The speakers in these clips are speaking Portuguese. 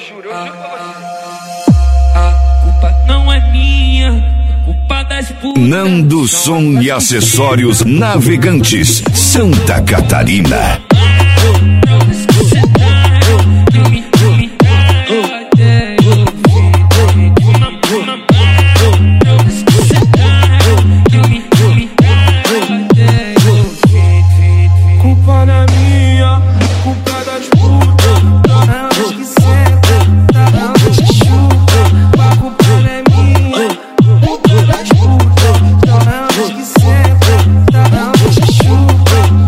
juro pra você. A culpa não é minha, é culpa das putas. Nando Som e Acessórios Navegantes, Santa Catarina. Culpa não é minha, culpa das putas. Elas que sentam, elas que chutam. A culpa não é minha, culpa das putas. Elas que sentam, elas que chutam.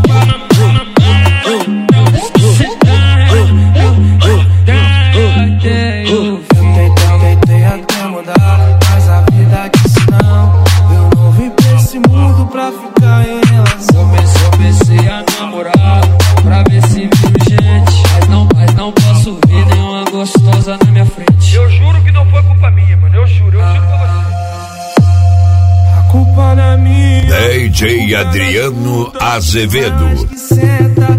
Tentei até mudar, mas a vida disse não. Eu não vim pra esse mundo pra ficar em relação. Comecei a namorar pra ver se viu gente, mas não posso ver nenhuma gostosa na minha frente. Eu juro que não foi culpa minha, mano. Eu juro pra você. A culpa não é minha. DJ Adriano Azevedo. Elas que sentam,